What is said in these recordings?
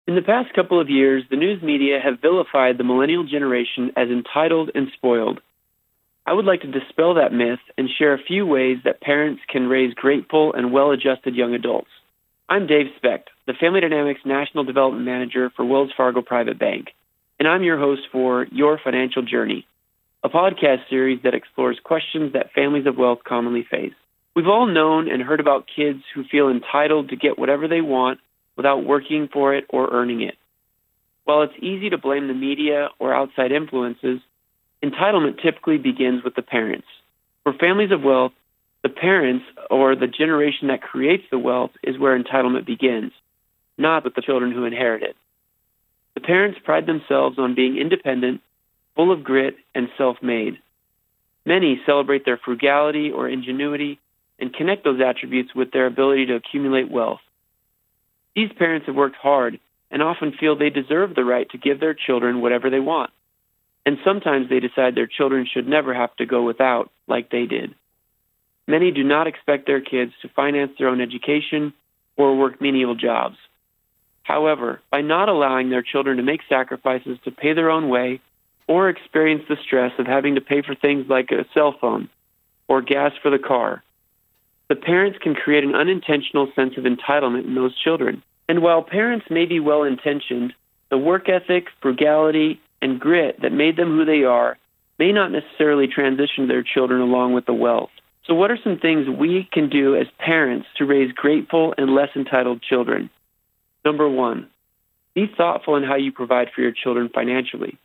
In the past couple of years, the news media have vilified the millennial generation as entitled and spoiled. I would like to dispel that myth and share a few ways that parents can raise grateful and well-adjusted young adults. I'm Dave Specht, the Family Dynamics National Development Manager for Wells Fargo Private Bank, and I'm your host for Your Financial Journey, a podcast series that explores questions that families of wealth commonly face. We've all known and heard about kids who feel entitled to get whatever they want without working for it or earning it. While it's easy to blame the media or outside influences, entitlement typically begins with the parents. For families of wealth, the parents, or the generation that creates the wealth, is where entitlement begins, not with the children who inherit it. The parents pride themselves on being independent, full of grit, and self-made. Many celebrate their frugality or ingenuity and connect those attributes with their ability to accumulate wealth. These parents have worked hard and often feel they deserve the right to give their children whatever they want. And sometimes they decide their children should never have to go without like they did. Many do not expect their kids to finance their own education or work menial jobs. However, by not allowing their children to make sacrifices to pay their own way or experience the stress of having to pay for things like a cell phone or gas for the car, the parents can create an unintentional sense of entitlement in those children. And while parents may be well-intentioned, the work ethic, frugality, and grit that made them who they are may not necessarily transition their children along with the wealth. So what are some things we can do as parents to raise grateful and less entitled children? Number one, be thoughtful in how you provide for your children financially.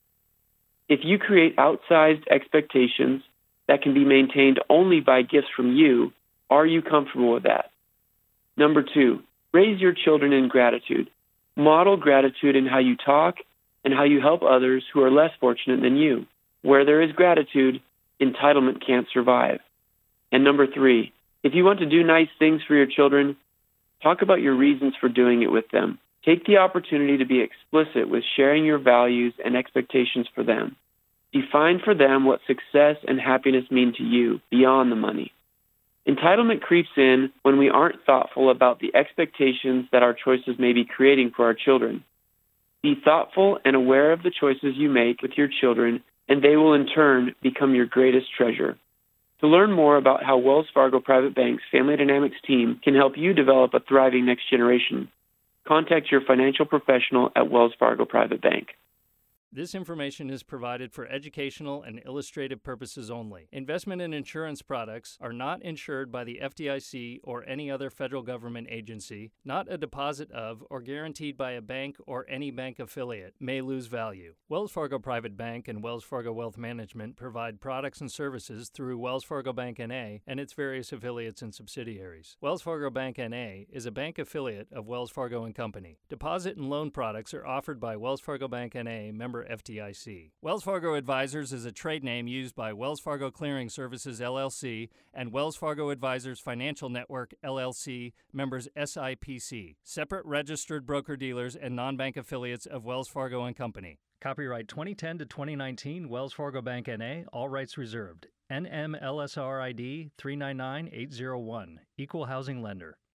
If you create outsized expectations that can be maintained only by gifts from you, are you comfortable with that? Number two, raise your children in gratitude. Model gratitude in how you talk and how you help others who are less fortunate than you. Where there is gratitude, entitlement can't survive. And number three, if you want to do nice things for your children, talk about your reasons for doing it with them. Take the opportunity to be explicit with sharing your values and expectations for them. Define for them what success and happiness mean to you beyond the money. Entitlement creeps in when we aren't thoughtful about the expectations that our choices may be creating for our children. Be thoughtful and aware of the choices you make with your children, and they will in turn become your greatest treasure. To learn more about how Wells Fargo Private Bank's Family Dynamics team can help you develop a thriving next generation, contact your financial professional at Wells Fargo Private Bank. This information is provided for educational and illustrative purposes only. Investment and insurance products are not insured by the FDIC or any other federal government agency, not a deposit of or guaranteed by a bank or any bank affiliate, may lose value. Wells Fargo Private Bank and Wells Fargo Wealth Management provide products and services through Wells Fargo Bank N.A. and its various affiliates and subsidiaries. Wells Fargo Bank N.A. is a bank affiliate of Wells Fargo & Company. Deposit and loan products are offered by Wells Fargo Bank N.A., member FDIC. Wells Fargo Advisors is a trade name used by Wells Fargo Clearing Services, LLC, and Wells Fargo Advisors Financial Network, LLC, members SIPC, separate registered broker-dealers and non-bank affiliates of Wells Fargo & Company. Copyright 2010 to 2019, Wells Fargo Bank N.A., all rights reserved. NMLSR ID 399801, Equal Housing Lender.